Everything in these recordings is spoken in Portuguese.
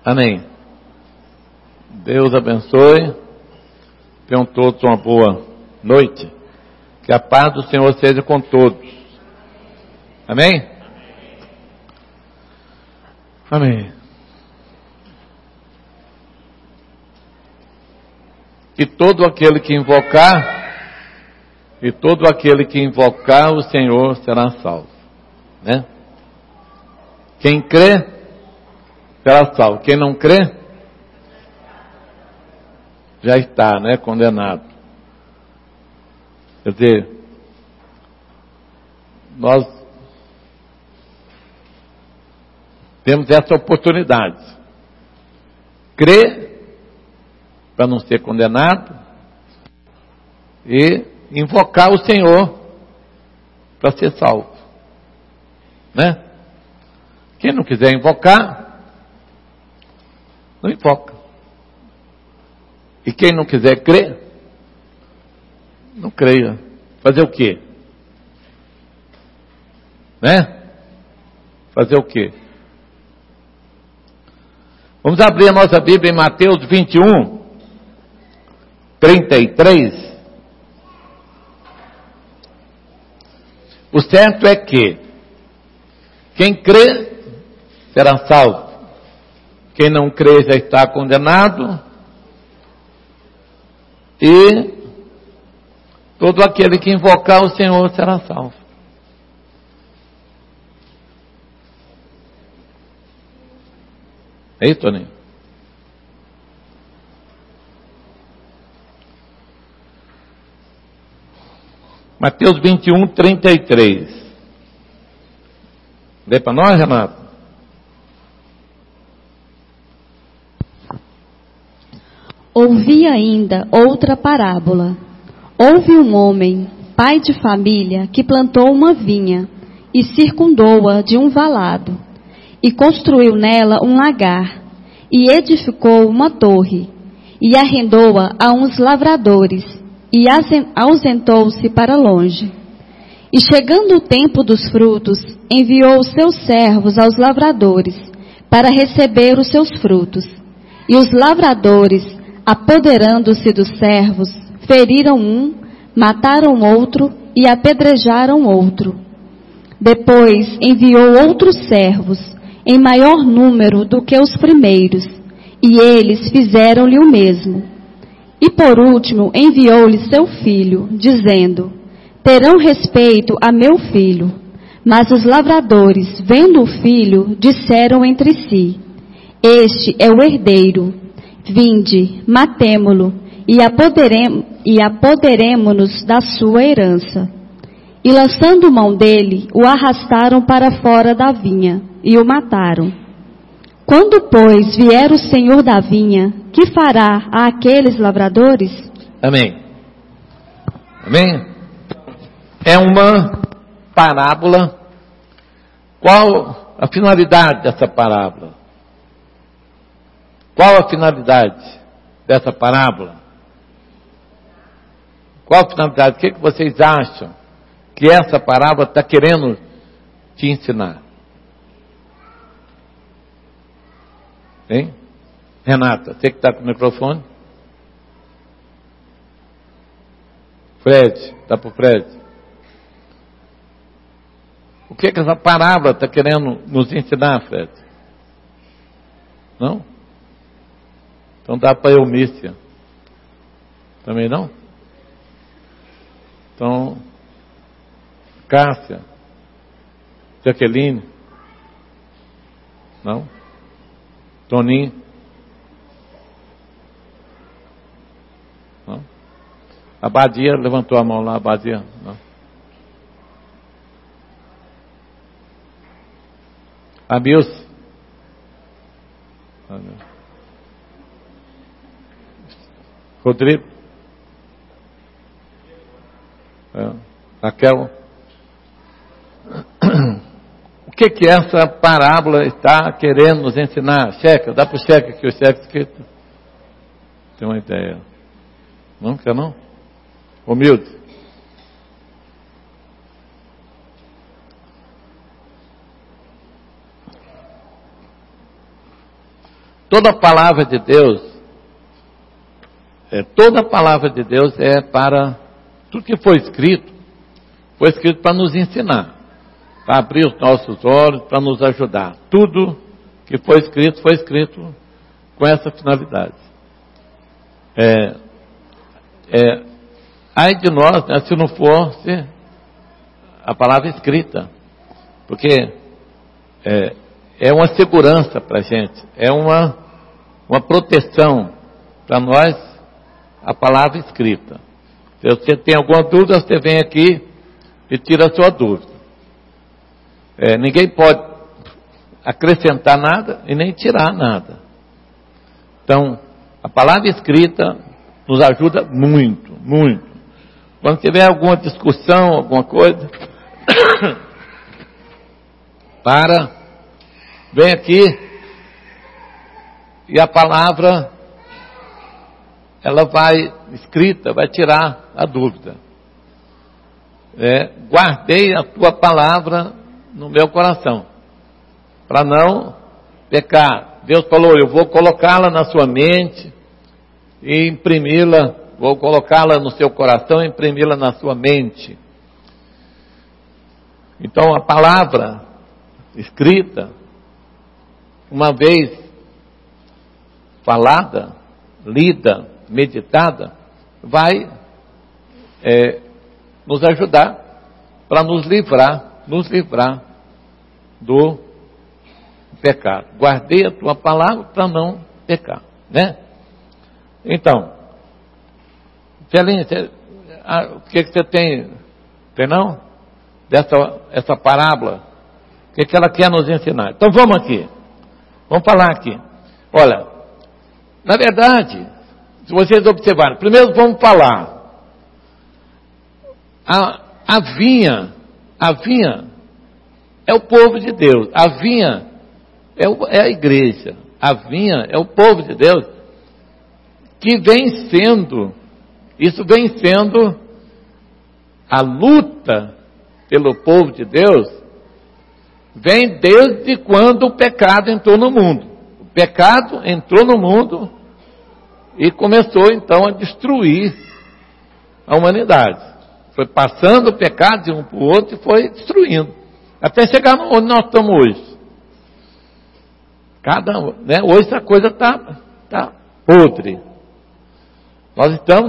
Amém. Deus abençoe. Tenham todos uma boa noite. Que a paz do Senhor seja com todos. Amém? Amém. E todo aquele que invocar o Senhor será salvo, né? Quem crê será salvo. Quem não crê já está, né, condenado. Quer dizer, nós temos essa oportunidade. Crer para não ser condenado e invocar o Senhor para ser salvo, né? Quem não quiser invocar, não invoca. E quem não quiser crer, não creia. Fazer o quê? Né? Fazer o quê? Vamos abrir a nossa Bíblia em Mateus 21, 33. O certo é que quem crê será salvo. Quem não crê já está condenado. E todo aquele que invocar o Senhor será salvo. É isso, Toninho? Mateus 21, 33. Lê para nós, Renato. Ouvi ainda outra parábola. Houve um homem, pai de família, que plantou uma vinha e circundou-a de um valado, e construiu nela um lagar, e edificou uma torre, e arrendou-a a uns lavradores, e ausentou-se para longe. E chegando o tempo dos frutos, enviou os seus servos aos lavradores, para receber os seus frutos. E os lavradores, apoderando-se dos servos, feriram um, mataram outro e apedrejaram outro. Depois enviou outros servos, em maior número do que os primeiros, e eles fizeram-lhe o mesmo. E por último enviou-lhe seu filho, dizendo: terão respeito a meu filho. Mas os lavradores, vendo o filho, disseram entre si: este é o herdeiro. Vinde, matemo-lo e apoderemo-nos da sua herança. E lançando mão dele, o arrastaram para fora da vinha e o mataram. Quando, pois, vier o Senhor da vinha, que fará a aqueles lavradores? Amém. Amém? É uma parábola. Qual a finalidade dessa parábola? Qual a finalidade dessa parábola? Qual a finalidade? O que vocês acham que essa parábola está querendo te ensinar? Hein? Renata, você que está com o microfone? Fred, está para o Fred. O que essa parábola está querendo nos ensinar, Fred? Não? Então dá para Eumícia. Também não? Então, Cássia, Jaqueline? Não? Toninho? Não? A Badia levantou a mão lá, a Badia? Não? A Milce? Rodrigo? Raquel? O que essa parábola está querendo nos ensinar? Checa, dá para o cheque aqui, o cheque escrito. Tem uma ideia. Não quer não? Humilde. toda a palavra de Deus, é para, tudo que foi escrito para nos ensinar, para abrir os nossos olhos, para nos ajudar. Tudo que foi escrito com essa finalidade. Ai de nós, né, se não fosse a palavra escrita, porque é uma segurança para a gente, é uma proteção para nós, a palavra escrita. Se você tem alguma dúvida, você vem aqui e tira a sua dúvida. Ninguém pode acrescentar nada e nem tirar nada. Então, a palavra escrita nos ajuda muito, muito. Quando tiver alguma discussão, alguma coisa, vem aqui e a palavra, ela vai escrita, vai tirar a dúvida. Guardei a tua palavra no meu coração, para não pecar. Deus falou, eu vou colocá-la na sua mente e imprimi-la, vou colocá-la no seu coração e imprimi-la na sua mente. Então a palavra escrita, uma vez falada, lida, meditada, vai nos ajudar para nos livrar do pecado. Guardei a tua palavra para não pecar, né? Então, Celinha, o que você tem não? Essa parábola, o que ela quer nos ensinar? Então vamos aqui, vamos falar aqui. Olha, na verdade, se vocês observarem, primeiro vamos falar, a vinha é o povo de Deus, a vinha é a igreja, a vinha é o povo de Deus, que vem sendo a luta pelo povo de Deus, vem desde quando o pecado entrou no mundo. O pecado entrou no mundo e começou então a destruir a humanidade. Foi passando o pecado de um para o outro e foi destruindo, até chegar onde nós estamos hoje. Hoje a coisa está podre. Nós estamos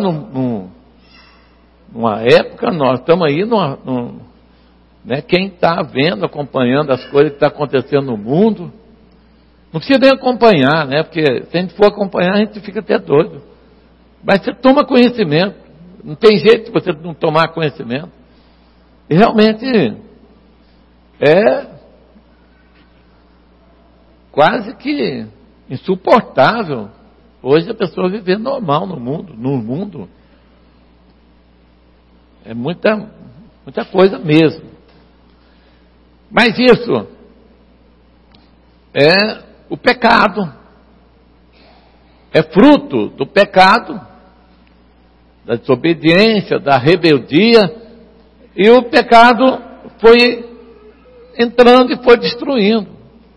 numa época, nós estamos aí quem está vendo, acompanhando as coisas que estão acontecendo no mundo, não precisa nem acompanhar, né? Porque se a gente for acompanhar, a gente fica até doido. Mas você toma conhecimento, não tem jeito de você não tomar conhecimento. E realmente é quase que insuportável hoje a pessoa viver normal no mundo. É muita coisa mesmo. Mas isso é o pecado. É fruto do pecado, da desobediência, da rebeldia. E o pecado foi entrando e foi destruindo.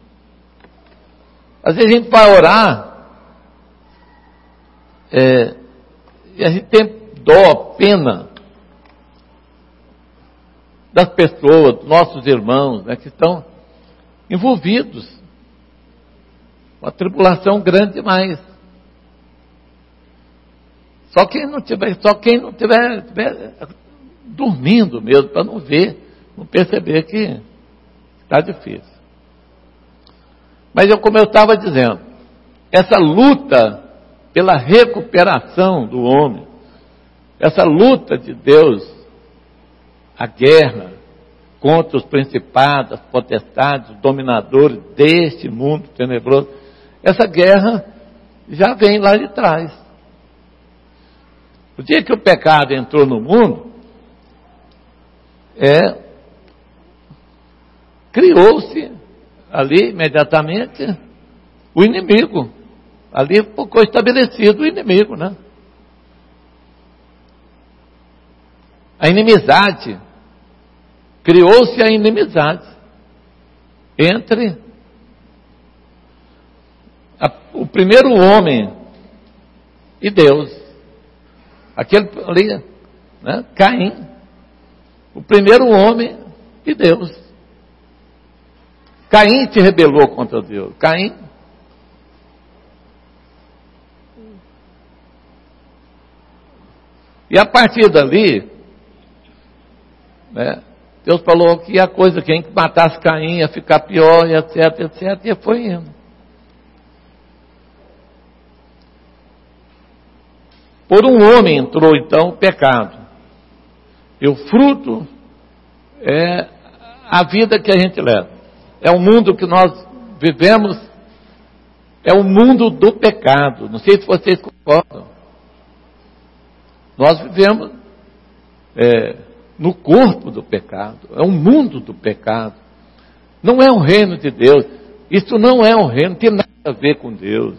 Às vezes a gente vai orar e a gente tem dó, pena das pessoas, dos nossos irmãos, que estão envolvidos. Uma tribulação grande demais. Só quem não tiver dormindo mesmo, para não ver, não perceber que está difícil. Mas como eu estava dizendo, essa luta pela recuperação do homem, essa luta de Deus, a guerra contra os principados, as potestades, os dominadores deste mundo tenebroso, essa guerra já vem lá de trás. O dia que o pecado entrou no mundo, criou-se ali imediatamente o inimigo. Ali ficou estabelecido o inimigo, né? A inimizade. Criou-se a inimizade entre o primeiro homem e Deus. Aquele ali, né? Caim. O primeiro homem e Deus. Caim se rebelou contra Deus. Caim. E a partir dali, né, Deus falou que a coisa, quem matasse Caim ia ficar pior, e etc, etc, e foi indo. Por um homem entrou então o pecado. E o fruto é a vida que a gente leva. É o mundo que nós vivemos, é o mundo do pecado. Não sei se vocês concordam. Nós vivemos no corpo do pecado, é um mundo do pecado. Não é um reino de Deus. Isso não é um reino, não tem nada a ver com Deus.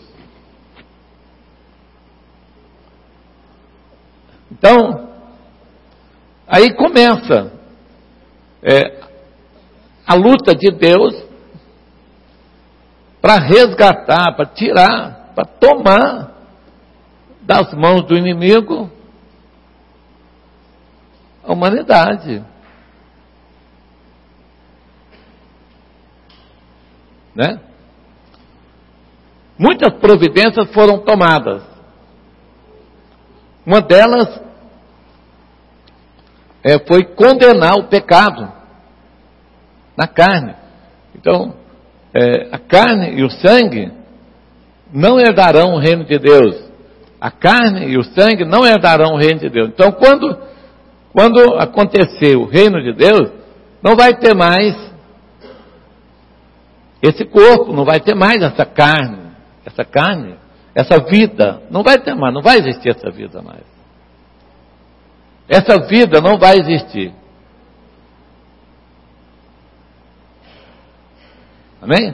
Então, aí começa a luta de Deus para resgatar, para tirar, para tomar das mãos do inimigo a humanidade. Né? Muitas providências foram tomadas. Uma delas foi condenar o pecado na carne. Então, a carne e o sangue não herdarão o reino de Deus. A carne e o sangue não herdarão o reino de Deus. Então, quando acontecer o reino de Deus, não vai ter mais esse corpo, não vai ter mais essa carne, essa vida, não vai ter mais, não vai existir essa vida mais. Essa vida não vai existir. Amém?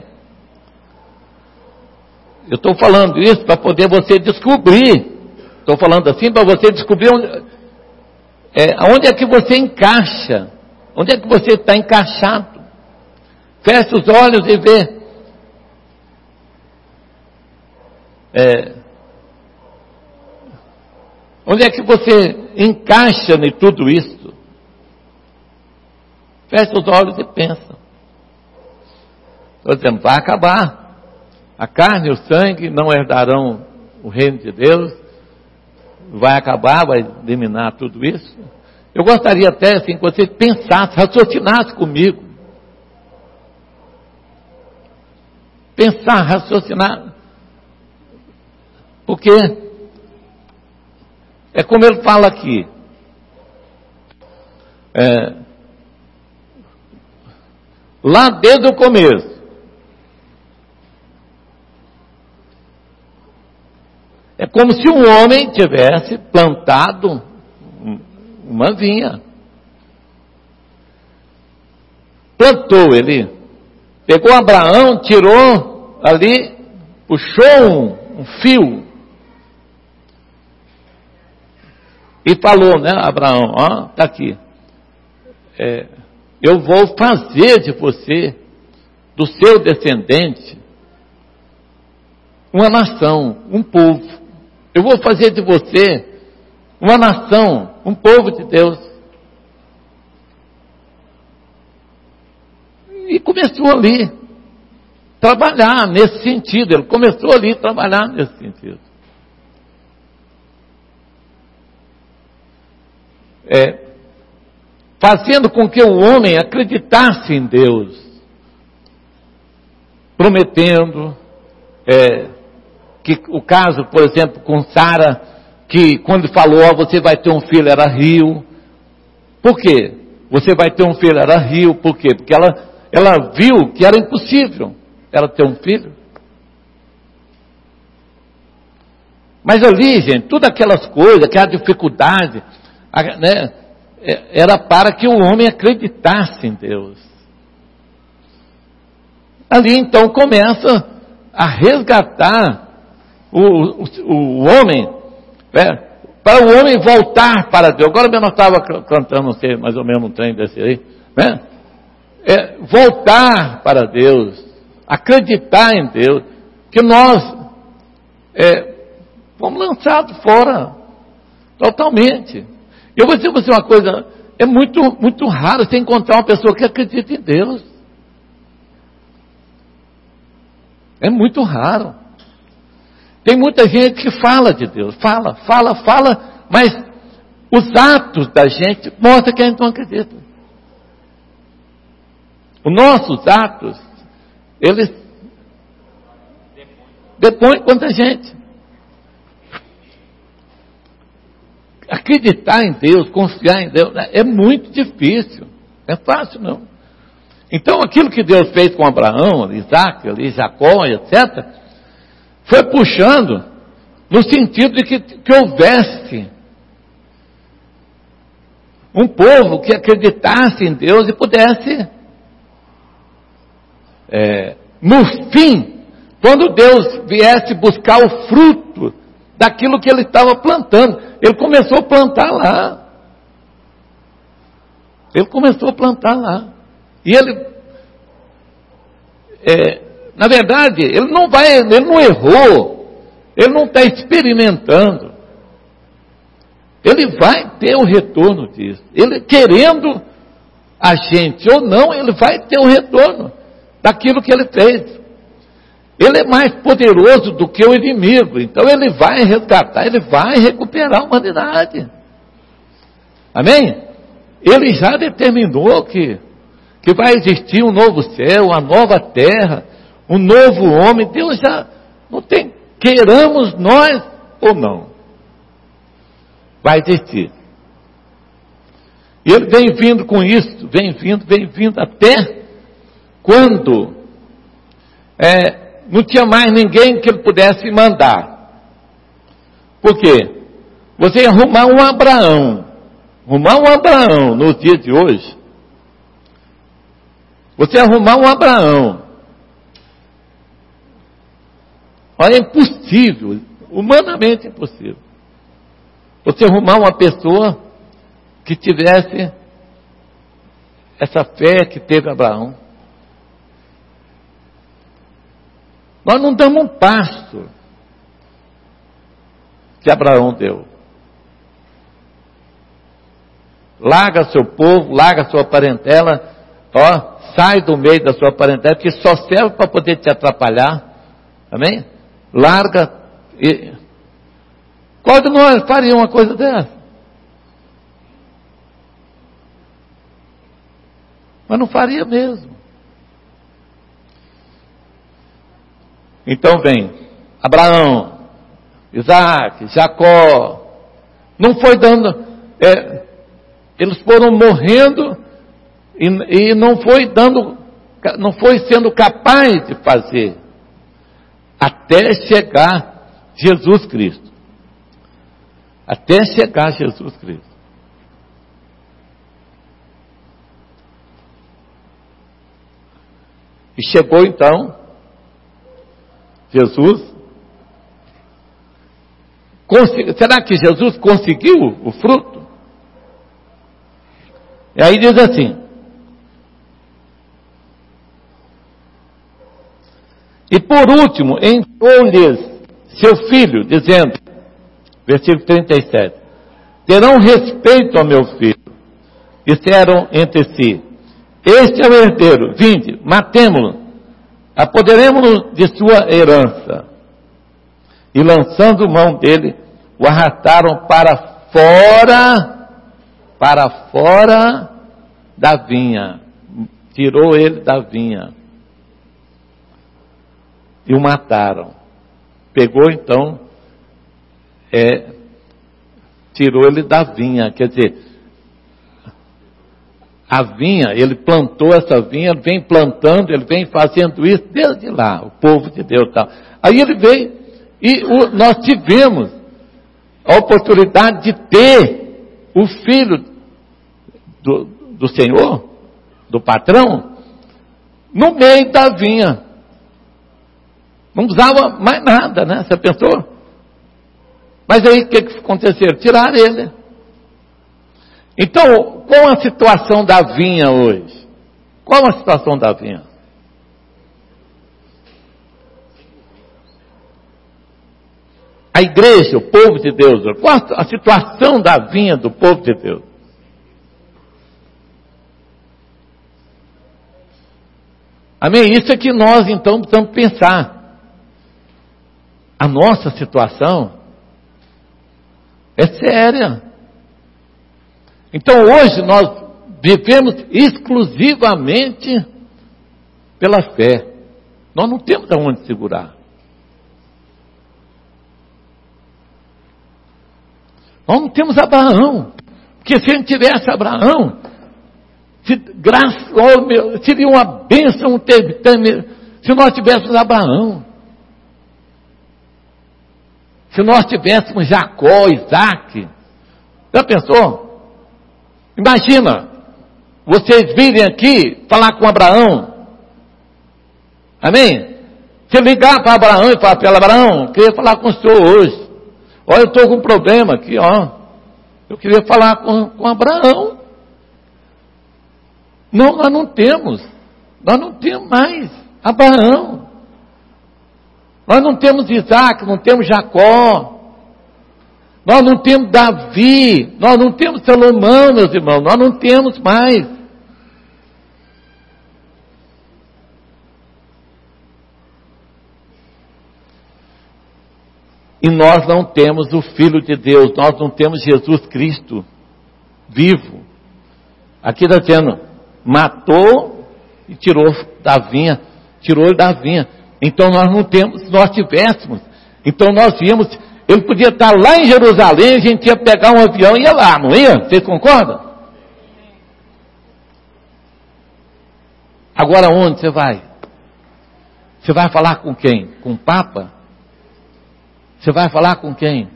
Eu estou falando isso para poder você descobrir. Estou falando assim para você descobrir onde é que você encaixa. Onde é que você está encaixado. Feche os olhos e vê. Onde é que você encaixa em tudo isso? Feche os olhos e pensa. Por exemplo, vai acabar. A carne e o sangue não herdarão o reino de Deus. Vai acabar, vai eliminar tudo isso. Eu gostaria até assim, que você pensasse, raciocinasse comigo. Pensar, raciocinar. Porque é como ele fala aqui. Lá desde o começo. É como se um homem tivesse plantado uma vinha. Plantou ele. Pegou Abraão, tirou ali, puxou um fio. E falou, né, Abraão, ó, está aqui. Eu vou fazer de você, do seu descendente, uma nação, um povo. Eu vou fazer de você uma nação, um povo de Deus. E começou ali trabalhar nesse sentido. Ele começou ali a trabalhar nesse sentido. Fazendo com que o homem acreditasse em Deus, prometendo, que o caso, por exemplo, com Sara, que quando falou, você vai ter um filho, era rio. Por quê? Você vai ter um filho, era rio. Por quê? Porque ela viu que era impossível ela ter um filho. Mas ali, gente, todas aquelas coisas, aquela dificuldade, né, era para que o homem acreditasse em Deus. Ali então começa a resgatar o homem, para o homem voltar para Deus. Agora mesmo eu estava cantando, não sei, mais ou menos um trem desse aí, né? Voltar para Deus, acreditar em Deus, que nós fomos lançados fora, totalmente. Eu vou dizer para você uma coisa, é muito, muito raro você encontrar uma pessoa que acredita em Deus. É muito raro. Tem muita gente que fala de Deus, fala, mas os atos da gente mostram que a gente não acredita. Os nossos atos, eles depõem contra a gente. Acreditar em Deus, confiar em Deus, é muito difícil. Não é fácil, não. Então, aquilo que Deus fez com Abraão, Isaac, Jacó, etc., foi puxando no sentido de que houvesse um povo que acreditasse em Deus e pudesse, no fim, quando Deus viesse buscar o fruto daquilo que ele estava plantando, ele começou a plantar lá. E ele, na verdade, ele não errou, ele não está experimentando. Ele vai ter o retorno disso. Ele, querendo a gente ou não, ele vai ter o retorno daquilo que ele fez. Ele é mais poderoso do que o inimigo, então ele vai resgatar, ele vai recuperar a humanidade. Amém? Ele já determinou que vai existir um novo céu, uma nova terra, um novo homem. Deus já não tem, queiramos nós ou não, vai existir. E ele vem vindo com isso, vem vindo até quando não tinha mais ninguém que ele pudesse mandar. Por quê? Você arrumar um Abraão nos dias de hoje, você arrumar um Abraão, olha, é impossível, humanamente impossível. Você arrumar uma pessoa que tivesse essa fé que teve Abraão. Nós não damos um passo que Abraão deu. Larga seu povo, larga sua parentela, sai do meio da sua parentela, que só serve para poder te atrapalhar. Amém? Larga. Qual de nós faria uma coisa dessa? Mas não faria mesmo. Então vem Abraão, Isaac, Jacó, não foi dando, eles foram morrendo e não foi sendo capaz de fazer, até chegar Jesus Cristo. Até chegar Jesus Cristo. E chegou então Jesus. Será que Jesus conseguiu o fruto? E aí diz assim: e por último enviou-lhes seu filho, dizendo, versículo 37, terão respeito ao meu filho. Disseram entre si, este é o herdeiro, vinde, matemo-lo, apoderemo-nos de sua herança. E lançando mão dele, o arrastaram para fora da vinha. Tirou ele da vinha. E o mataram. Pegou então, tirou ele da vinha. Quer dizer, a vinha, ele plantou essa vinha, ele vem plantando, ele vem fazendo isso desde lá, o povo de Deus tal. Aí ele veio e nós tivemos a oportunidade de ter o filho do Senhor, do patrão, no meio da vinha. Não usava mais nada, né? Você pensou? Mas aí o que aconteceu? Tiraram ele. Então, qual a situação da vinha hoje? Qual a situação da vinha? A igreja, o povo de Deus, qual a situação da vinha do povo de Deus? Amém? Isso é que nós então precisamos pensar. A nossa situação é séria. Então hoje nós vivemos exclusivamente pela fé. Nós não temos aonde segurar. Nós não temos Abraão. Porque se a gente tivesse Abraão, seria uma bênção se nós tivéssemos Abraão. Se nós tivéssemos Jacó, Isaac. Já pensou? Imagina, vocês virem aqui falar com Abraão. Amém? Se ligar para Abraão e falar para ele: Abraão, queria falar com o senhor hoje. Olha, eu estou com um problema aqui, ó. Eu queria falar com Abraão. Não, nós não temos. Nós não temos mais Abraão. Nós não temos Isaac, não temos Jacó. Nós não temos Davi. Nós não temos Salomão, meus irmãos. Nós não temos mais. E nós não temos o Filho de Deus. Nós não temos Jesus Cristo vivo. Aqui está dizendo: matou e tirou da vinha. Tirou ele da vinha. Então nós não temos. Se nós tivéssemos, então nós íamos. Ele podia estar lá em Jerusalém, a gente ia pegar um avião e ia lá, não ia? Vocês concordam? Agora onde você vai? Você vai falar com quem? Com o Papa? Você vai falar com quem?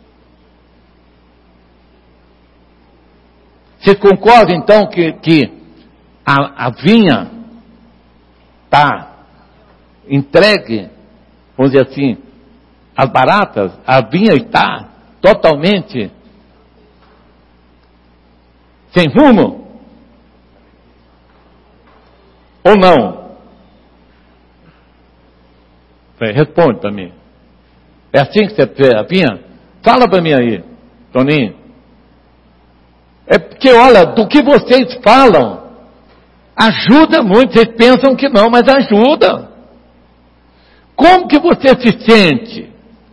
Você concorda então que a vinha está entregue, vamos dizer assim, as baratas? A vinha está totalmente sem rumo? Ou não? Responde para mim. É assim que você vê a vinha? Fala para mim aí, Toninho. É porque, olha, do que vocês falam, ajuda muito. Vocês pensam que não, mas ajuda. Como que você se sente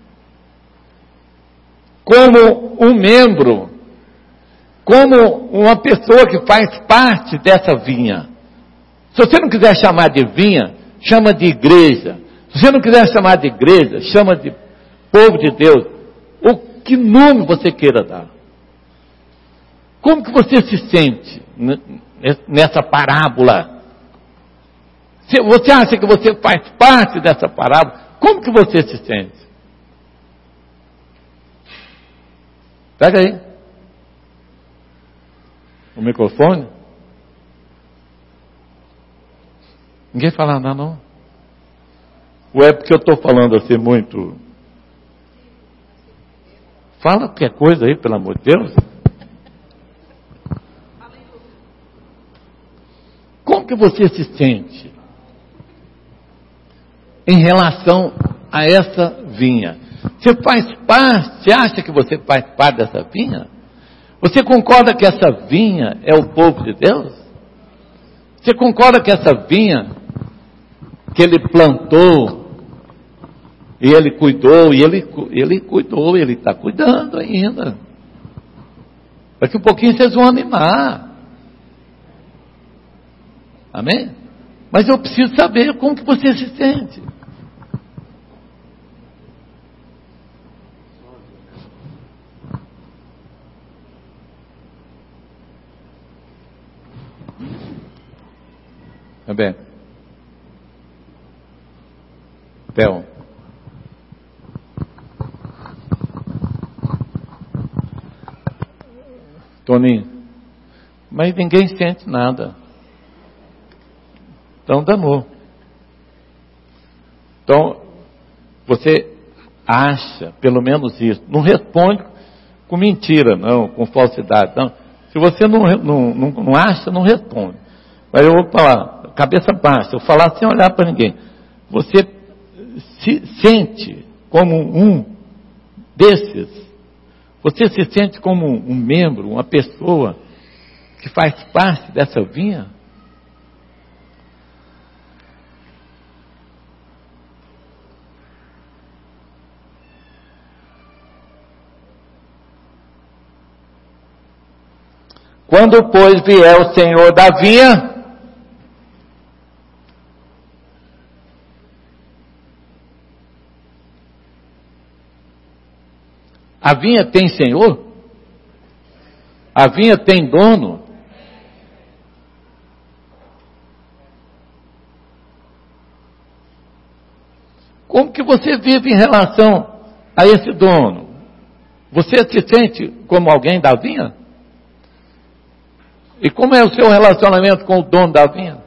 como um membro, como uma pessoa que faz parte dessa vinha? Se você não quiser chamar de vinha, chama de igreja. Se você não quiser chamar de igreja, chama de povo de Deus. Ou que nome você queira dar. Como que você se sente nessa parábola? Se você acha que você faz parte dessa parábola, como que você se sente? Pega aí o microfone. Ninguém fala nada, não? Ou é porque eu estou falando assim muito? Fala qualquer coisa aí, pelo amor de Deus. Como que você se sente em relação a essa vinha? Você faz parte, você acha que você faz parte dessa vinha? Você concorda que essa vinha é o povo de Deus? Você concorda que essa vinha que ele plantou, e ele cuidou, e ele cuidou, ele está cuidando ainda. Daqui a pouquinho vocês vão animar. Amém? Mas eu preciso saber como que você se sente. Tá bem? Theo. Toninho. Mas ninguém sente nada. Então danou. Então, você acha, pelo menos isso. Não responde com mentira, não, com falsidade. Não. Se você não acha, não responde. Mas eu vou falar, cabeça baixa, eu falar sem olhar para ninguém. Você se sente como um desses, você se sente como um membro, uma pessoa que faz parte dessa vinha? Quando, pois, vier o Senhor da vinha, a vinha tem senhor? A vinha tem dono? Como que você vive em relação a esse dono? Você se sente como alguém da vinha? E como é o seu relacionamento com o dono da vinha?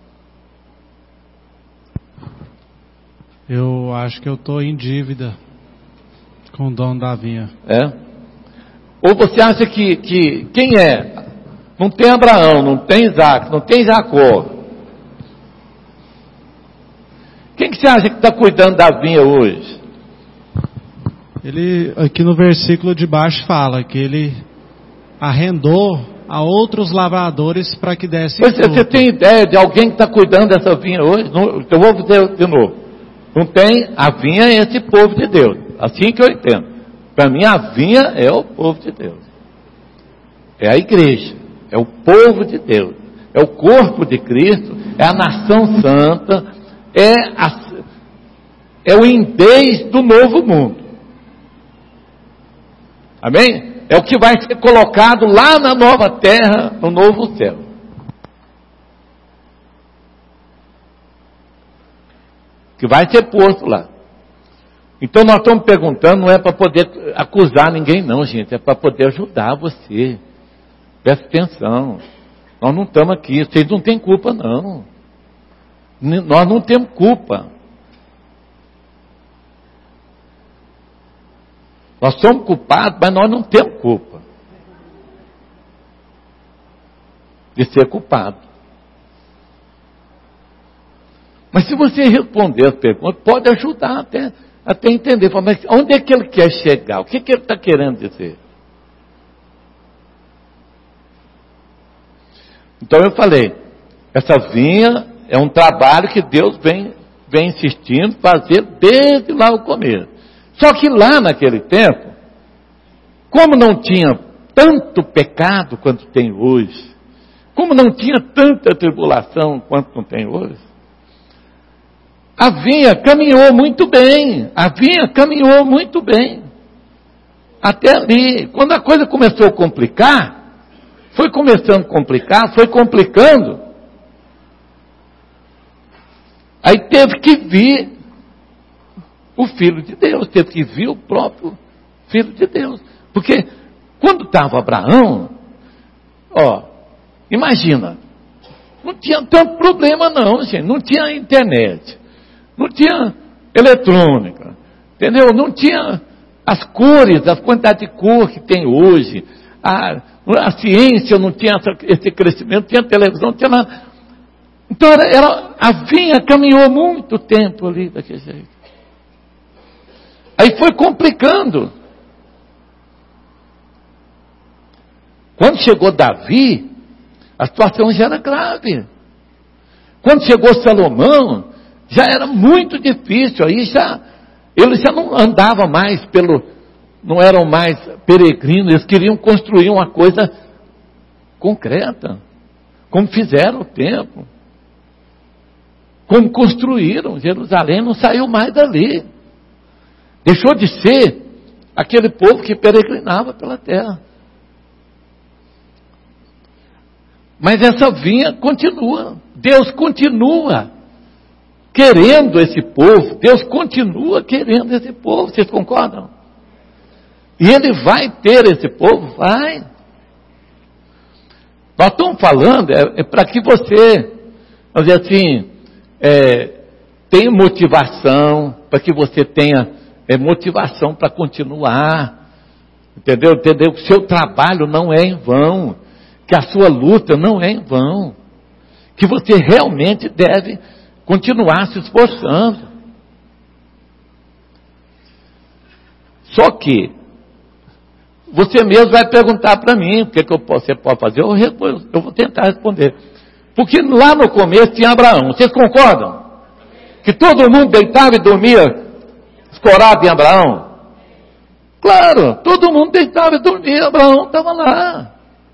Eu acho que eu estou em dívida com o dono da vinha. É? Ou você acha que quem é? Não tem Abraão, não tem Isaac, não tem Jacó. Quem que você acha que está cuidando da vinha hoje? Ele, aqui no versículo de baixo fala que ele arrendou a outros lavradores para que dessem fruto. Você tem ideia de alguém que está cuidando dessa vinha hoje? Eu vou dizer de novo. Não tem, a vinha é esse povo de Deus. Assim que eu entendo. Para mim a vinha é o povo de Deus. É a igreja. É o povo de Deus. É o corpo de Cristo. É a nação santa. É o indês do novo mundo. Amém? É o que vai ser colocado lá na nova terra, no novo céu. Que vai ser posto lá. Então nós estamos perguntando, não é para poder acusar ninguém não, gente, é para poder ajudar você. Presta atenção. Nós não estamos aqui, vocês não têm culpa não. Nós não temos culpa. Nós somos culpados, mas nós não temos culpa de ser culpado. Mas se você responder as perguntas, pode ajudar até entender. Mas onde é que ele quer chegar? O que ele está querendo dizer? Então eu falei, essa vinha é um trabalho que Deus vem insistindo em fazer desde lá o começo. Só que lá naquele tempo, como não tinha tanto pecado quanto tem hoje, como não tinha tanta tribulação quanto não tem hoje, a vinha caminhou muito bem. A vinha caminhou muito bem. Até ali. Quando a coisa começou a complicar, foi começando a complicar, foi complicando. Aí teve que vir o Filho de Deus, teve que vir o próprio Filho de Deus. Porque quando estava Abraão, imagina, não tinha tanto problema não, gente, não tinha internet, não tinha eletrônica, entendeu? Não tinha as cores, as quantidades de cor que tem hoje, a ciência não tinha esse crescimento, não tinha televisão, não tinha nada. Então a vinha caminhou muito tempo ali daquele jeito. Aí foi complicando. Quando chegou Davi, a situação já era grave. Quando chegou Salomão, já era muito difícil. Aí eles já não andavam mais não eram mais peregrinos, eles queriam construir uma coisa concreta, como fizeram o templo, como construíram. Jerusalém não saiu mais dali. Deixou de ser aquele povo que peregrinava pela terra. Mas essa vinha continua. Deus continua querendo esse povo. Deus continua querendo esse povo. Vocês concordam? E Ele vai ter esse povo? Vai. Nós estamos falando, para que você, vamos dizer assim, tenha motivação, para que você tenha motivação para continuar, entendeu? Que o seu trabalho não é em vão, que a sua luta não é em vão, que você realmente deve continuar se esforçando. Só que, você mesmo vai perguntar para mim, o que você pode fazer? Eu vou tentar responder. Porque lá no começo tinha Abraão, vocês concordam? Que todo mundo deitava e dormia escorado em Abraão? Claro, todo mundo deitava e dormia, Abraão estava lá.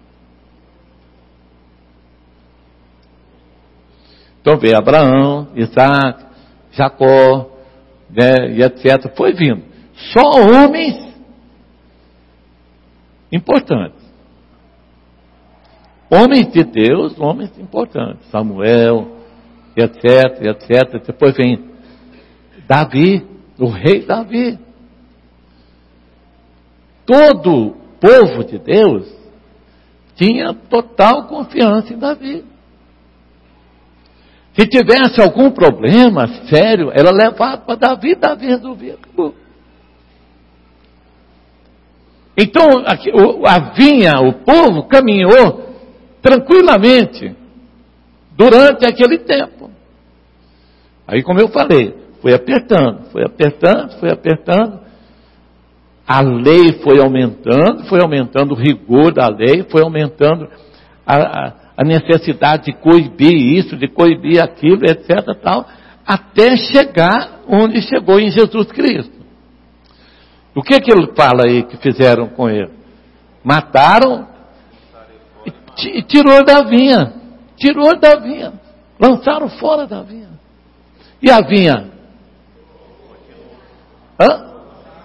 Então veio Abraão, Isaac, Jacó, né, e etc. Foi vindo. Só homens importantes. Homens de Deus, homens importantes. Samuel, etc, etc. Depois vem Davi, o rei Davi. Todo o povo de Deus tinha total confiança em Davi. Se tivesse algum problema sério, era levado para Davi, Davi resolvia, acabou. Então, o povo caminhou tranquilamente durante aquele tempo. Aí, como eu falei, foi apertando. A lei foi aumentando o rigor da lei, foi aumentando a necessidade de coibir isso, de coibir aquilo, etc. Tal, até chegar onde chegou em Jesus Cristo. O que ele fala aí que fizeram com ele? Mataram e tirou da vinha. Lançaram fora da vinha. E a vinha? Hã?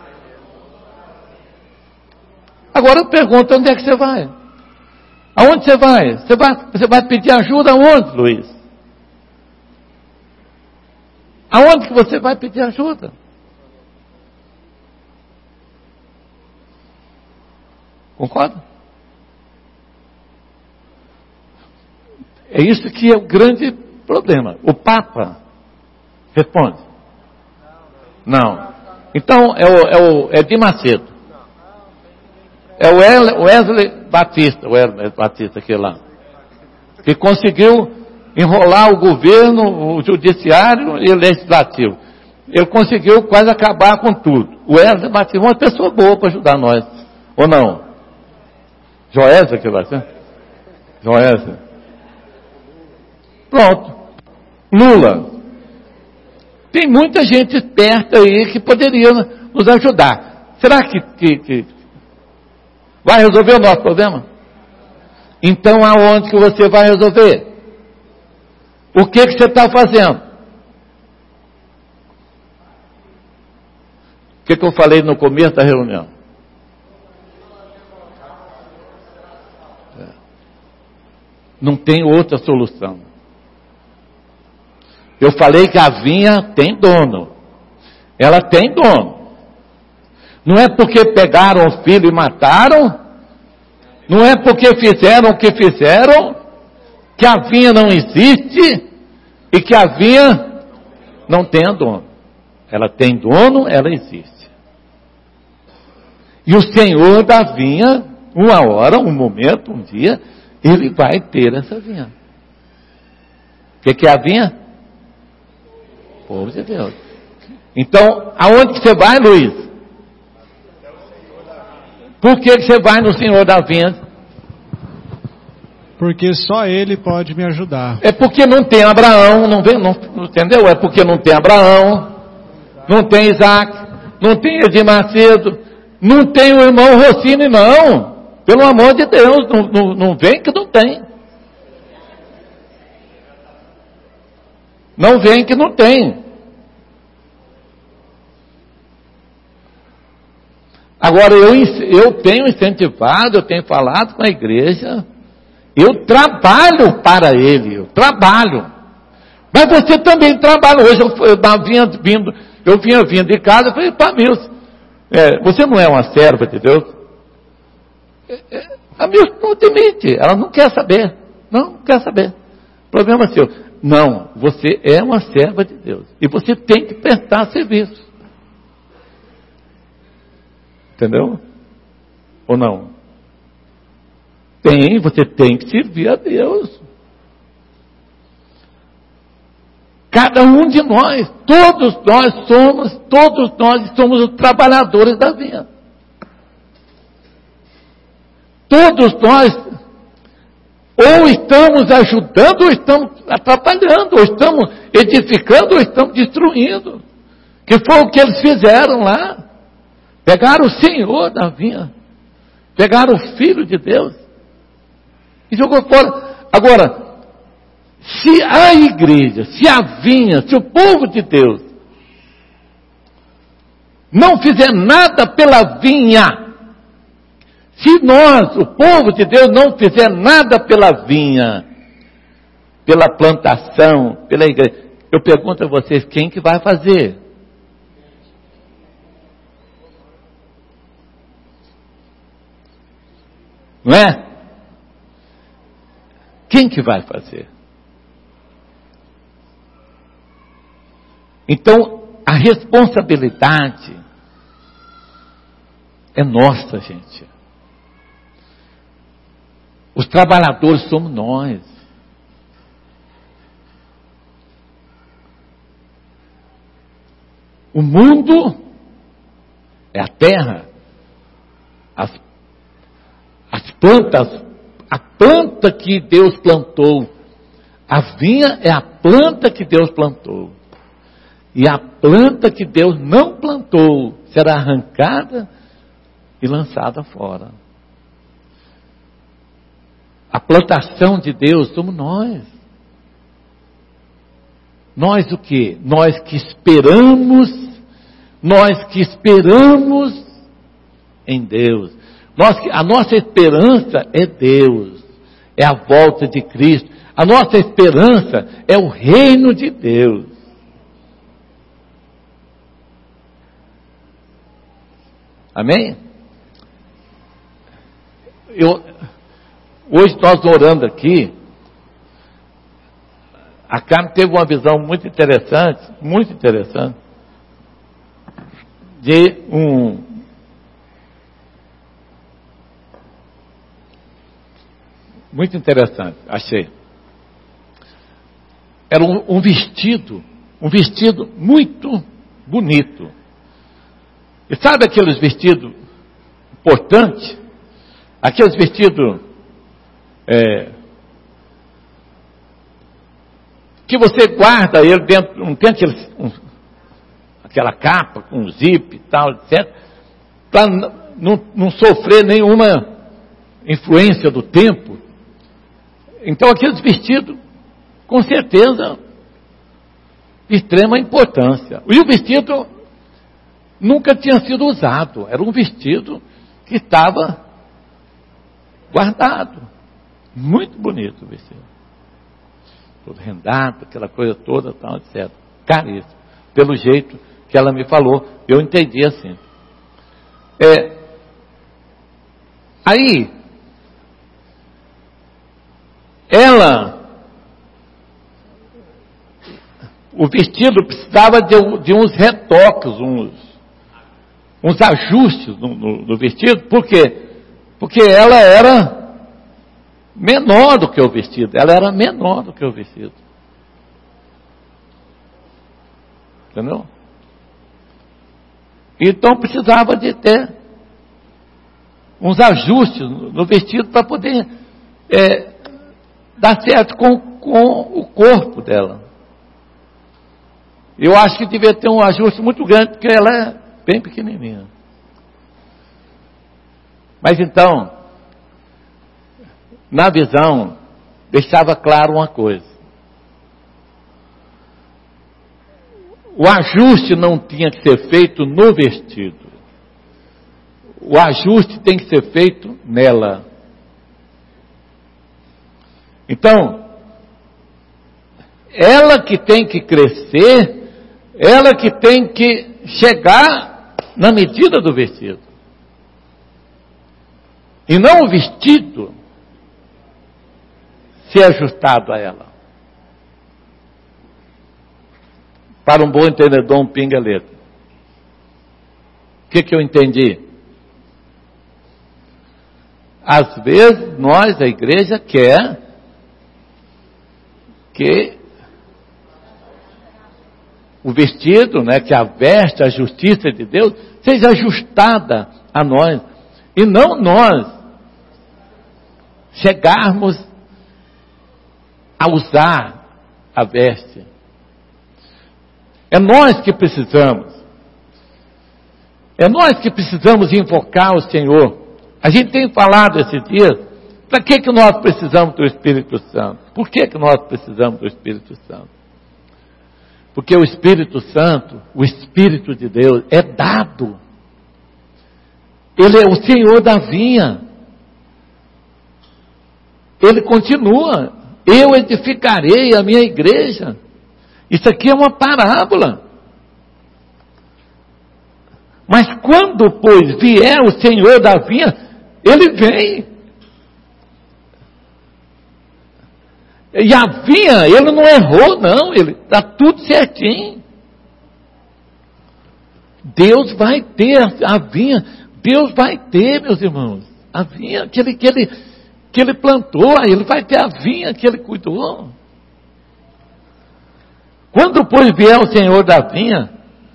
Agora eu pergunto, onde é que você vai? Aonde você vai? Você vai pedir ajuda aonde, Luiz? Aonde que você vai pedir ajuda? Concorda? É isso que é o grande problema. O Papa responde? Não. Então é de Macedo. É o Wesley Batista, aquele lá, que conseguiu enrolar o governo, o judiciário e o legislativo. Ele conseguiu quase acabar com tudo. O Wesley Batista é uma pessoa boa para ajudar nós, ou não? Joésia que vai ser? Joésia. Pronto. Lula. Tem muita gente esperta aí que poderia nos ajudar. Será que vai resolver o nosso problema? Então aonde que você vai resolver? O que você está fazendo? O que eu falei no começo da reunião? Não tem outra solução. Eu falei que a vinha tem dono. Ela tem dono. Não é porque pegaram o filho e mataram, não é porque fizeram o que fizeram, que a vinha não existe e que a vinha não tem dono. Ela tem dono, ela existe. E o Senhor da vinha, uma hora, um momento, um dia, Ele vai ter essa vinha. O que é a vinha? O povo de Deus. Então, aonde que você vai, Luiz? Por que você vai no Senhor da vinha? Porque só Ele pode me ajudar. É porque não tem Abraão, não entendeu? É porque não tem Abraão, não tem Isaac, não tem Edir Macedo, não tem o irmão Rossini, não. Pelo amor de Deus, não vem que não tem. Não vem que não tem. Agora, eu tenho incentivado, eu tenho falado com a igreja, eu trabalho para ele, eu trabalho. Mas você também trabalha. Hoje eu vinha vindo de casa e falei para Milson, você não é uma serva de Deus? A Milson não admite, ela não quer saber. Não quer saber. Problema seu. Não, você é uma serva de Deus. E você tem que prestar serviço. Entendeu? Ou não? Você tem que servir a Deus. Cada um de nós, todos nós somos os trabalhadores da vinha. Todos nós, ou estamos ajudando, ou estamos atrapalhando, ou estamos edificando, ou estamos destruindo. Que foi o que eles fizeram lá. Pegaram o Senhor da vinha, pegaram o Filho de Deus e jogou fora. Agora, se a igreja, se a vinha, se o povo de Deus não fizer nada pela vinha, se nós, o povo de Deus, não fizer nada pela vinha, pela plantação, pela igreja, eu pergunto a vocês, quem que vai fazer? Não é? Quem que vai fazer? Então, a responsabilidade é nossa, gente. Os trabalhadores somos nós. O mundo é a terra. As plantas, a planta que Deus plantou. A vinha é a planta que Deus plantou. E a planta que Deus não plantou será arrancada e lançada fora. A plantação de Deus somos nós. Nós o quê? Nós que esperamos em Deus. A nossa esperança é Deus, é a volta de Cristo. A nossa esperança é o reino de Deus. Amém? Hoje nós orando aqui, a Carmen teve uma visão muito interessante, de muito interessante, achei. Era um vestido muito bonito. E sabe aqueles vestidos importantes? Aqueles vestidos que você guarda ele dentro, não tem aquela capa com zip e tal, etc. Para não sofrer nenhuma influência do tempo. Então aqueles vestidos, com certeza, de extrema importância. E o vestido nunca tinha sido usado. Era um vestido que estava guardado. Muito bonito o vestido. Todo rendado, aquela coisa toda, tal, etc. Caríssimo. Pelo jeito que ela me falou, eu entendi assim. Aí, o vestido precisava de uns retoques, uns ajustes no vestido. Por quê? Porque ela era menor do que o vestido. Entendeu? Então precisava de ter uns ajustes no vestido para poder dar certo com o corpo dela. Eu acho que devia ter um ajuste muito grande, porque ela é bem pequenininha. Mas então, na visão, deixava claro uma coisa. O ajuste não tinha que ser feito no vestido. O ajuste tem que ser feito nela. Então, ela que tem que crescer, ela que tem que chegar na medida do vestido. E não o vestido ser ajustado a ela. Para um bom entendedor, um pinga-letra. O que eu entendi? Às vezes, nós, a igreja, quer que o vestido, né, que veste a justiça de Deus, seja ajustada a nós, e não nós chegarmos a usar a veste. É nós que precisamos. É nós que precisamos invocar o Senhor. A gente tem falado esses dias, para que nós precisamos do Espírito Santo? Por que nós precisamos do Espírito Santo? Porque o Espírito Santo, o Espírito de Deus, é dado. Ele é o Senhor da vinha. Ele continua: eu edificarei a minha igreja. Isso aqui é uma parábola. Mas quando, pois, vier o Senhor da vinha, Ele vem. E a vinha, Ele não errou, não. Ele está tudo certinho. Deus vai ter a vinha. Deus vai ter, meus irmãos, a vinha que Ele plantou. Ele vai ter a vinha que Ele cuidou. Quando, pois, vier o Senhor da vinha,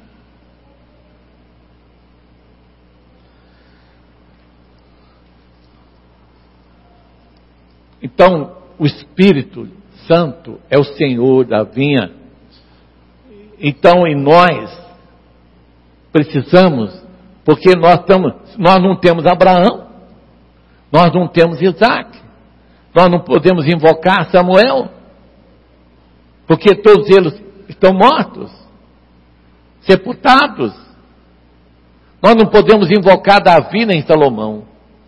então, o Espírito Santo é o Senhor da vinha. Então, em nós, precisamos, porque nós não temos Abraão, nós não temos Isaac, nós não podemos invocar Samuel, porque todos eles estão mortos, sepultados. Nós não podemos invocar Davi nem Salomão.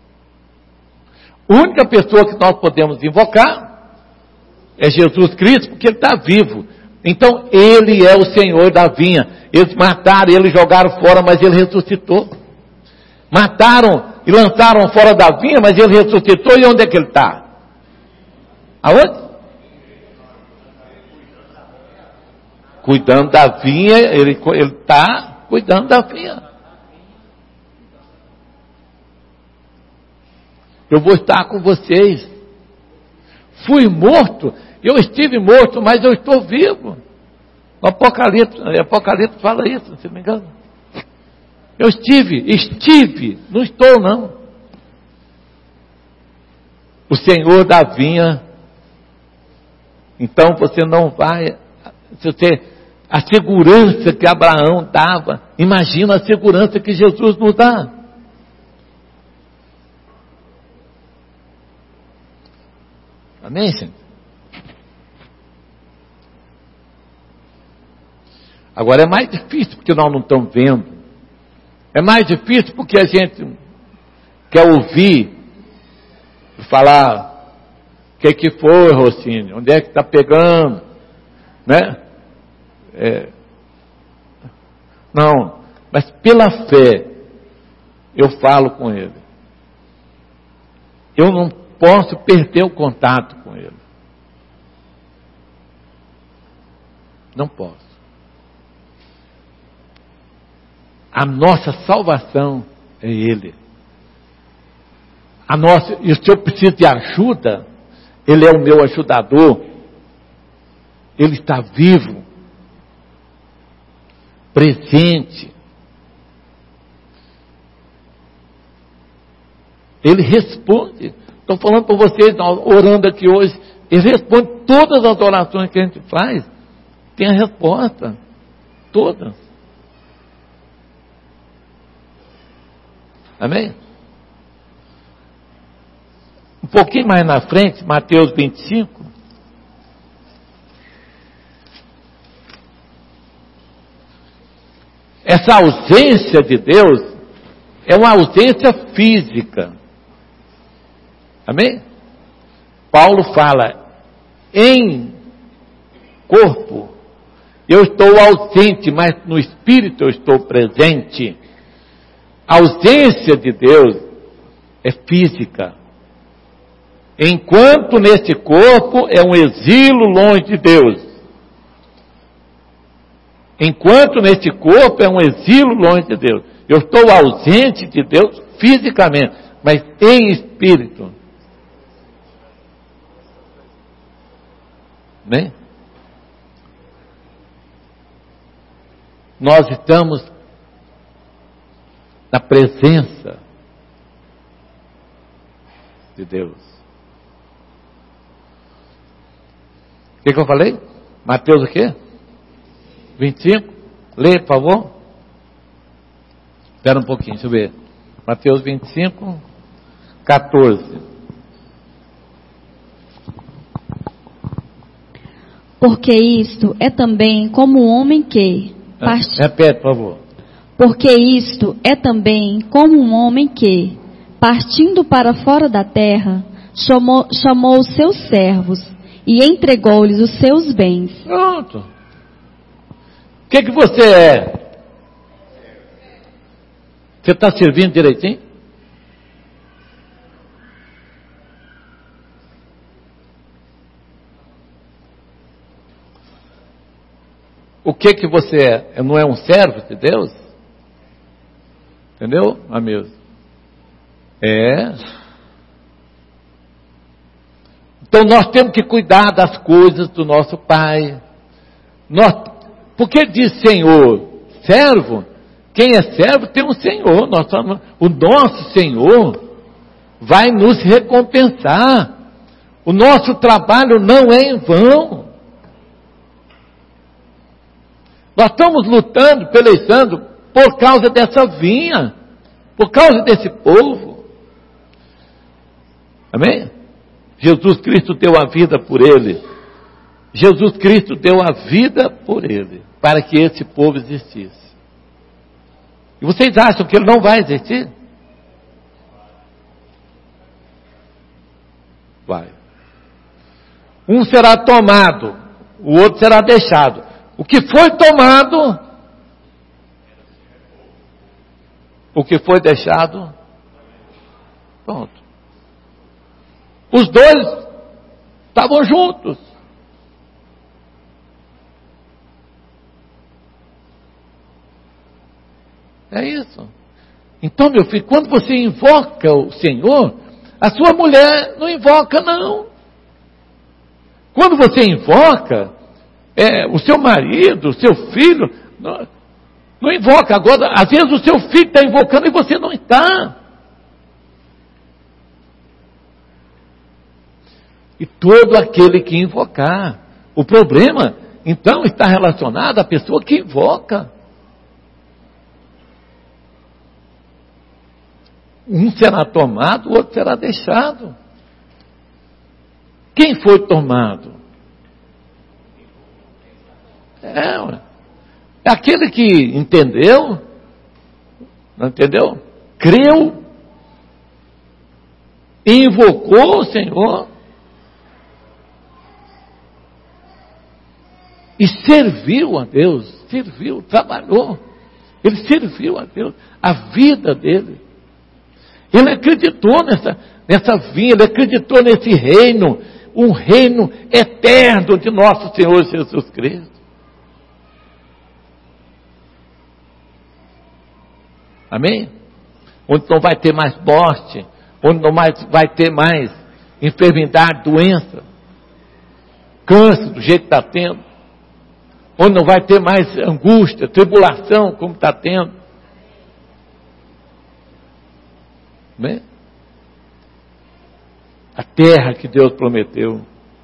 A única pessoa que nós podemos invocar é Jesus Cristo, porque Ele está vivo. Então, Ele é o Senhor da vinha. Eles mataram, Ele jogaram fora, mas Ele ressuscitou. Mataram e lançaram fora da vinha, mas Ele ressuscitou. E onde é que Ele está? Aonde? Cuidando da vinha. Ele está cuidando da vinha. Eu vou estar com vocês. Fui morto, eu estive morto, mas eu estou vivo. O Apocalipse fala isso, se não me engano. Eu estive, não estou não. O Senhor da vinha. Então você não vai, a segurança que Abraão dava, imagina a segurança que Jesus nos dá. Amém, gente? Agora é mais difícil porque nós não estamos vendo. É mais difícil porque a gente quer ouvir, falar, o que foi, Rocínio? Onde é que está pegando? Né? Não, mas pela fé, eu falo com ele. Eu não posso perder o contato com Ele. Não posso. A nossa salvação é Ele. E se eu preciso de ajuda, Ele é o meu ajudador. Ele está vivo, presente. Ele responde. Estou falando para vocês, orando aqui hoje, Ele responde todas as orações que a gente faz, tem a resposta, todas. Amém? Um pouquinho mais na frente, Mateus 25. Essa ausência de Deus é uma ausência física. Amém? Paulo fala, em corpo, eu estou ausente, mas no espírito eu estou presente. A ausência de Deus é física. Enquanto neste corpo é um exílio longe de Deus. Enquanto neste corpo é um exílio longe de Deus. Eu estou ausente de Deus fisicamente, mas em espírito. Né? nós estamos na presença de Deus. O que eu falei? Mateus o quê? 25? Lê, por favor. Espera um pouquinho, deixa eu ver. Mateus 25, 14. Porque isto é também como um homem que... Repete, por favor. Porque isto é também como um homem que, partindo para fora da terra, chamou os seus servos e entregou-lhes os seus bens. Pronto. O que você é? Você está servindo direitinho? O que você é? Não é um servo de Deus? Entendeu, amigos? É. Então nós temos que cuidar das coisas do nosso Pai. Porque diz Senhor, servo, quem é servo tem um Senhor. O nosso Senhor vai nos recompensar. O nosso trabalho não é em vão. Nós estamos lutando, peleando por causa dessa vinha, por causa desse povo. Amém? Jesus Cristo deu a vida por ele. Jesus Cristo deu a vida por ele, para que esse povo existisse. E vocês acham que ele não vai existir? Vai. Um será tomado, o outro será deixado. O que foi tomado, o que foi deixado, pronto. Os dois estavam juntos. É isso. Então, meu filho, quando você invoca o Senhor, a sua mulher não invoca, não. Quando você invoca, o seu marido, o seu filho, não invoca. Agora, às vezes o seu filho está invocando e você não está. E todo aquele que invocar. O problema, então, está relacionado à pessoa que invoca. Um será tomado, o outro será deixado. Quem foi tomado? É aquele que entendeu, não entendeu? Creu, invocou o Senhor e serviu a Deus, trabalhou, ele serviu a Deus, a vida dele. Ele acreditou nessa vinha, ele acreditou nesse reino, um reino eterno de nosso Senhor Jesus Cristo. Amém? Onde não vai ter mais morte, onde não vai ter mais enfermidade, doença, câncer do jeito que está tendo, onde não vai ter mais angústia, tribulação como está tendo. Amém? A terra que Deus prometeu,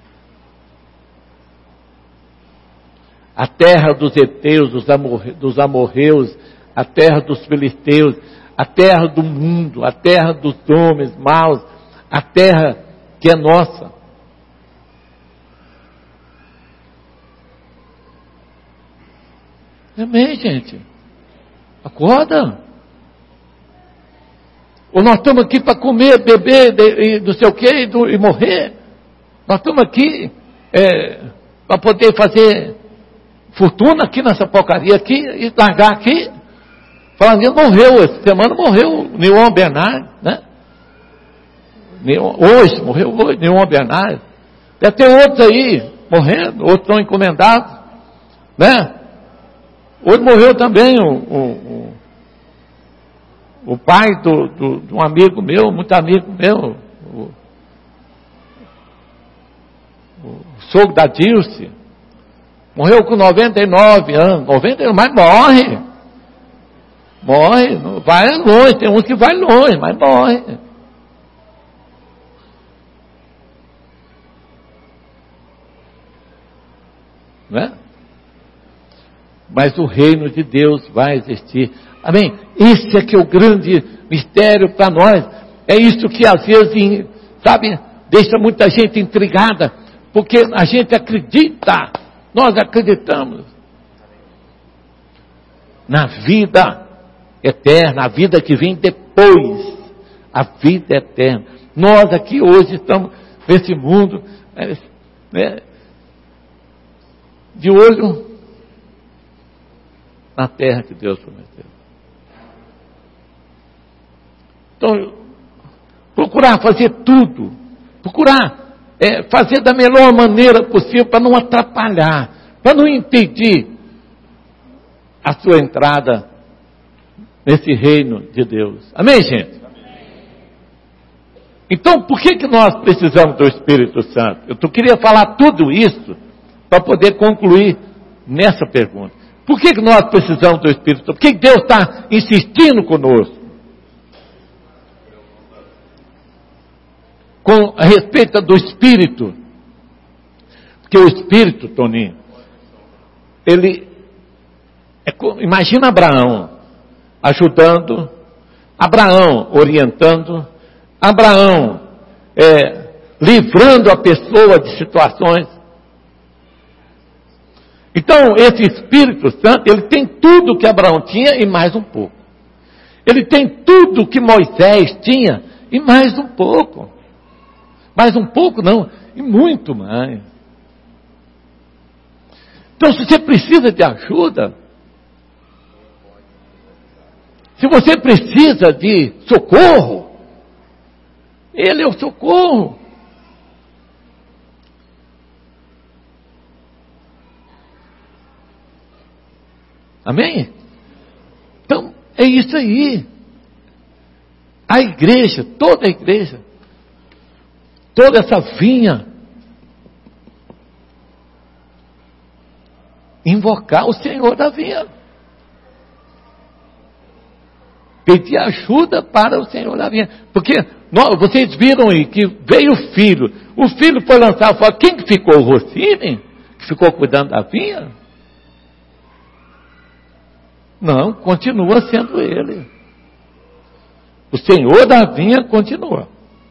a terra dos heteus, dos amorreus, a terra dos filisteus, a terra do mundo, a terra dos homens maus, a terra que é nossa. Amém, gente? Acorda. Ou nós estamos aqui para comer, beber, e não sei o quê, e morrer. Nós estamos aqui para poder fazer fortuna aqui nessa porcaria aqui, e largar aqui. Falando nisso, morreu, essa semana morreu o Neon Bernard, né? Hoje, Neon Bernard. Deve ter outros aí morrendo, outros estão encomendados, né? Hoje morreu também o pai de um amigo meu, muito amigo meu, o sogro da Dilce, Morreu com 99 anos, 99, mas morre. Morre, não vai longe, tem uns que vai longe, mas morre. Não é? Mas o reino de Deus vai existir. Amém? Esse é que é o grande mistério para nós. É isso que às vezes, sabe, deixa muita gente intrigada, porque a gente acredita, nós acreditamos na vida eterna, a vida que vem depois, a vida eterna. Nós aqui hoje estamos nesse mundo, né, de olho na terra que Deus prometeu. Então, procurar fazer tudo, procurar fazer da melhor maneira possível para não atrapalhar, para não impedir a sua entrada nesse reino de Deus. Amém, gente? Então, por que nós precisamos do Espírito Santo? Eu queria falar tudo isso para poder concluir nessa pergunta. Por que nós precisamos do Espírito Santo? Por que Deus está insistindo conosco? A respeito do Espírito. Porque o Espírito, Toninho, ele imagina Abraão ajudando, Abraão orientando, Abraão livrando a pessoa de situações. Então, esse Espírito Santo, ele tem tudo que Abraão tinha e mais um pouco. Ele tem tudo que Moisés tinha e mais um pouco. Mais um pouco não, e muito mais. Então, se você precisa de ajuda, se você precisa de socorro, Ele é o socorro. Amém? Então, é isso aí. A igreja, toda a igreja, toda essa vinha, invocar o Senhor da vinha. Pedir ajuda para o Senhor da vinha. Porque vocês viram aí que veio o filho foi lançado fora. Quem que ficou? O Rossini? Que ficou cuidando da vinha? Não, continua sendo ele. O Senhor da vinha continua.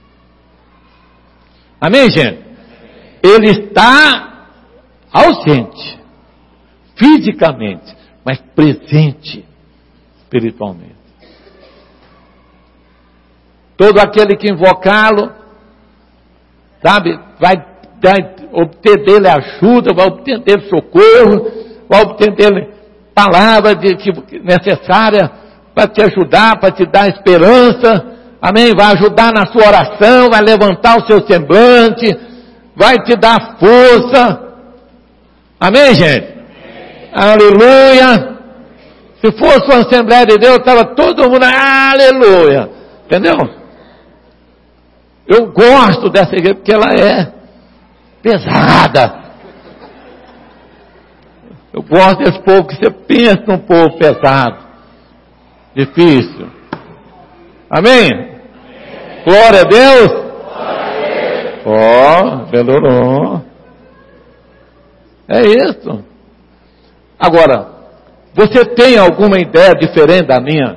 Amém, gente? Ele está ausente, fisicamente, mas presente espiritualmente. Todo aquele que invocá-lo, sabe, vai obter dele ajuda, vai obter dele socorro, vai obter dele palavra necessária para te ajudar, para te dar esperança. Amém? Vai ajudar na sua oração, vai levantar o seu semblante, vai te dar força. Amém, gente? Amém. Aleluia. Se fosse uma Assembleia de Deus, estava todo mundo, aleluia. Entendeu? Eu gosto dessa igreja porque ela é pesada. Eu gosto desse povo que você pensa num povo pesado, difícil. Amém? Glória a Deus. Melhorou. É isso. Agora, você tem alguma ideia diferente da minha?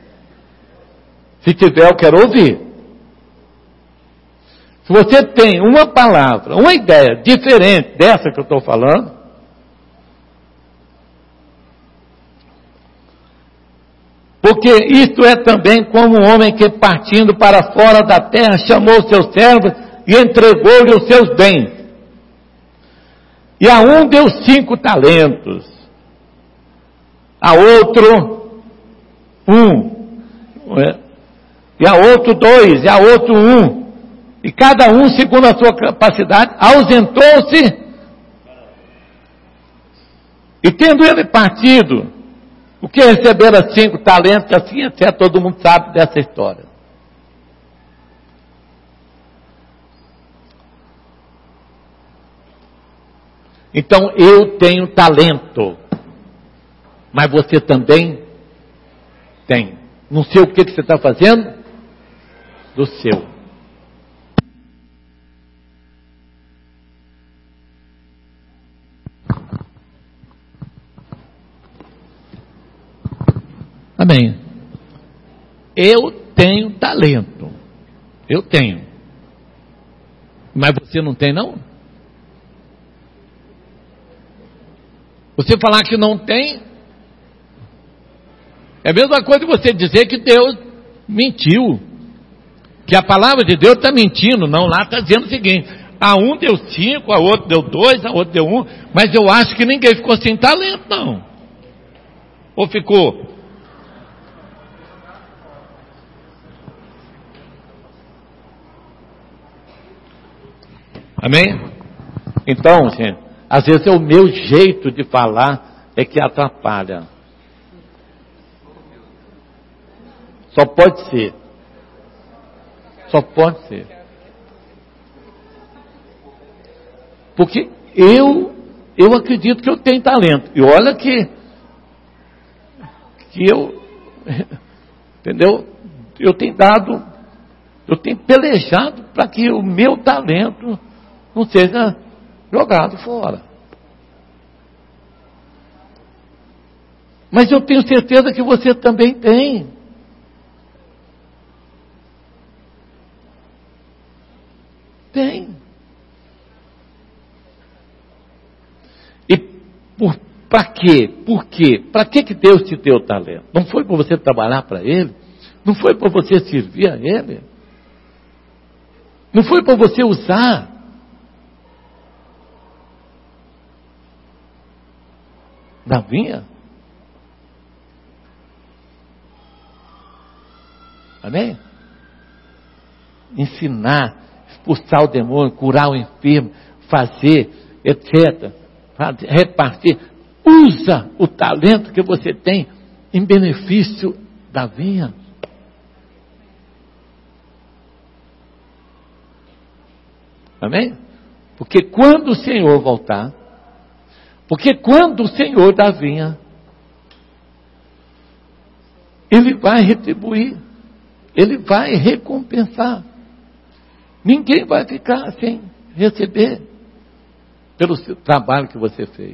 Se tiver, eu quero ouvir. Se você tem uma palavra, uma ideia diferente dessa que eu estou falando, porque isto é também como um homem que, partindo para fora da terra, chamou seus servos e entregou-lhe os seus bens. E a um deu 5 talentos, a outro 1, e a outro 2, e a outro 1, e cada um segundo a sua capacidade, ausentou-se, e tendo ele partido, o que receberam 5 talentos, assim até todo mundo sabe dessa história. Então eu tenho talento, mas você também tem. Não sei o que você está fazendo do seu. Amém. Eu tenho talento. Eu tenho. Mas você não tem, não? Você falar que não tem, é a mesma coisa que você dizer que Deus mentiu. Que a palavra de Deus está mentindo. Não, lá está dizendo o seguinte: a um deu 5, a outro deu 2, a outro deu 1, mas eu acho que ninguém ficou sem talento, não. Ou ficou? Amém? Então, gente, às vezes é o meu jeito de falar é que atrapalha. Só pode ser. Só pode ser. Porque eu acredito que eu tenho talento. E olha que eu, entendeu? Eu tenho pelejado para que o meu talento não seja jogado fora. Mas eu tenho certeza que você também tem. Tem. E para quê? Por quê? Para que Deus te deu talento? Não foi para você trabalhar para Ele? Não foi para você servir a Ele? Não foi para você usar? Na vinha? Amém? Ensinar, expulsar o demônio, curar o enfermo, fazer, etc. Repartir. Usa o talento que você tem em benefício da vinha. Amém? Porque quando o Senhor voltar, porque quando o Senhor da vinha, Ele vai retribuir, Ele vai recompensar. Ninguém vai ficar sem receber pelo trabalho que você fez.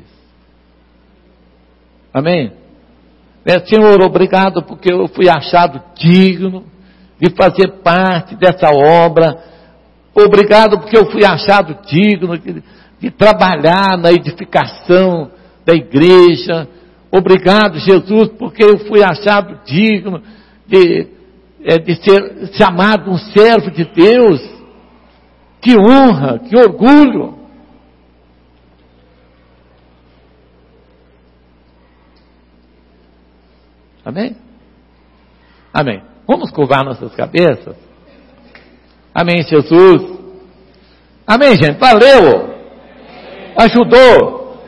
Amém? Senhor, obrigado porque eu fui achado digno de fazer parte dessa obra. Obrigado porque eu fui achado digno de trabalhar na edificação da igreja. Obrigado, Jesus, porque eu fui achado digno de ser chamado um servo de Deus. Que honra, que orgulho. Amém? Amém. Vamos curvar nossas cabeças? Amém, Jesus. Amém, gente. Valeu. Ajudou.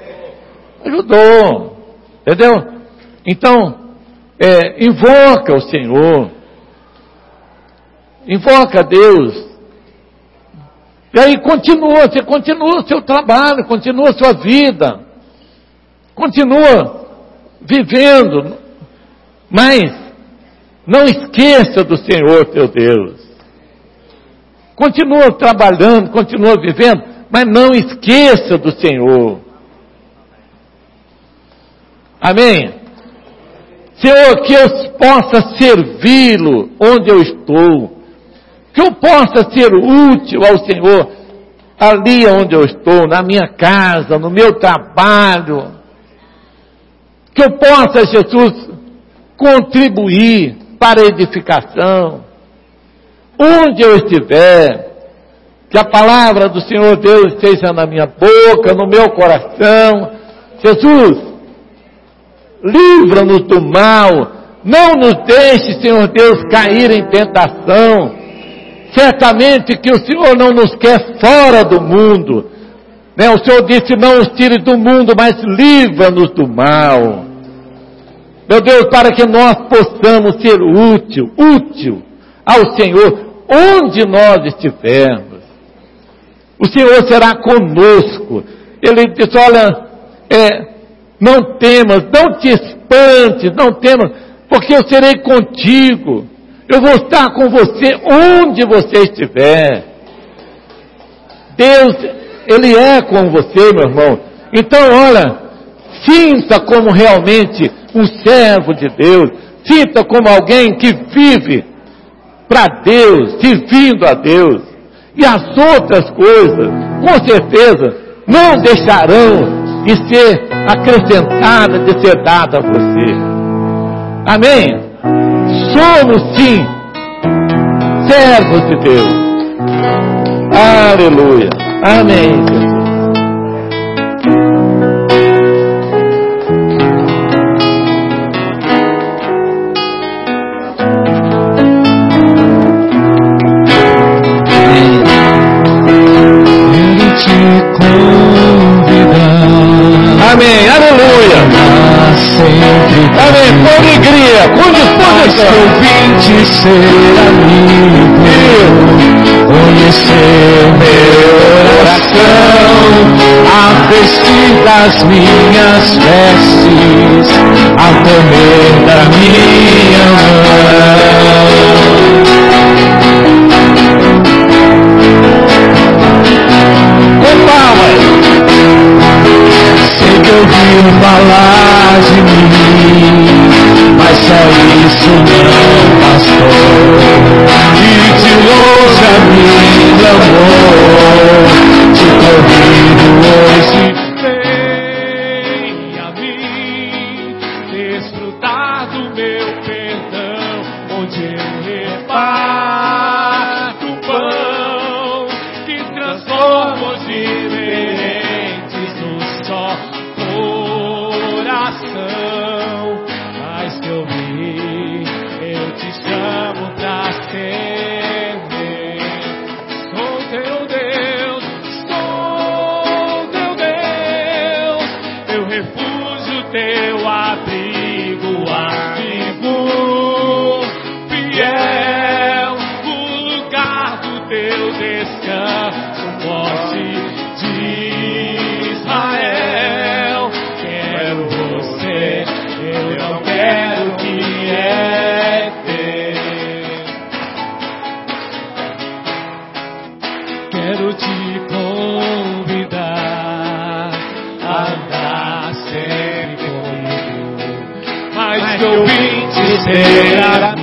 Entendeu? Então, invoca o Senhor. Invoca a Deus. E aí você continua o seu trabalho, continua a sua vida. Continua vivendo. Mas não esqueça do Senhor teu Deus. Continua trabalhando, continua vivendo, mas não esqueça do Senhor. Amém? Senhor, que eu possa servi-lo onde eu estou. Que eu possa ser útil ao Senhor ali onde eu estou, na minha casa, no meu trabalho. Que eu possa, Jesus, contribuir para a edificação. Onde eu estiver, que a palavra do Senhor Deus esteja na minha boca, no meu coração. Jesus, livra-nos do mal, não nos deixe, Senhor Deus, cair em tentação. Certamente que o Senhor não nos quer fora do mundo, né? O Senhor disse: não os tire do mundo, mas livra-nos do mal. Meu Deus, para que nós possamos ser útil ao Senhor, onde nós estivermos. O Senhor será conosco, ele diz, olha, não temas, não te espantes, não temas, porque eu serei contigo, eu vou estar com você onde você estiver. Deus, Ele é com você, meu irmão. Então, olha, sinta como realmente um servo de Deus, sinta como alguém que vive para Deus, servindo a Deus, e as outras coisas, com certeza, não deixarão de ser acrescentadas, de ser dadas a você. Amém? Somos sim servos de Deus. Aleluia. Amém, Jesus. Amém, aleluia. Amém, com alegria, com disposição. Eu vim te ser amigo, conhecer meu coração, a vestir das minhas vestes, a comer da minha mão. Com palmas. Sei que ouviu falar de mim, mas só isso não bastou. E de longe a mim clamou, te convido hoje, vem a mim, desfrutar do meu perdão, onde eu reparto o pão, que transforma os diferentes num só coração. Mas que eu vi, eu te chamo pra ser. Sou teu Deus, sou teu Deus, teu refúgio, teu abrigo, amigo fiel, o lugar do teu descanso, forte de Israel. Quero você, eu não quero o que é teu. Quero te convidar a andar sempre comigo, mas eu vim te ser